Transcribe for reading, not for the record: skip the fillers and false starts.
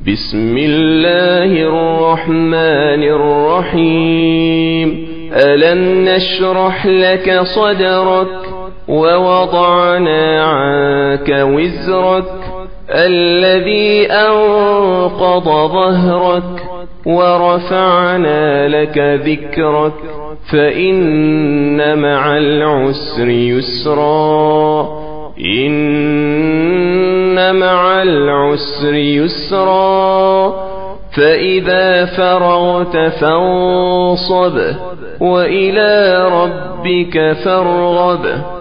بسم الله الرحمن الرحيم. ألم نشرح لك صدرك ووضعنا عنك وزرك الذي أنقض ظهرك ورفعنا لك ذكرك فإن مع العسر يسرا إن مع العسر يسرا فإذا فرغت فانصب وإلى ربك فارغب.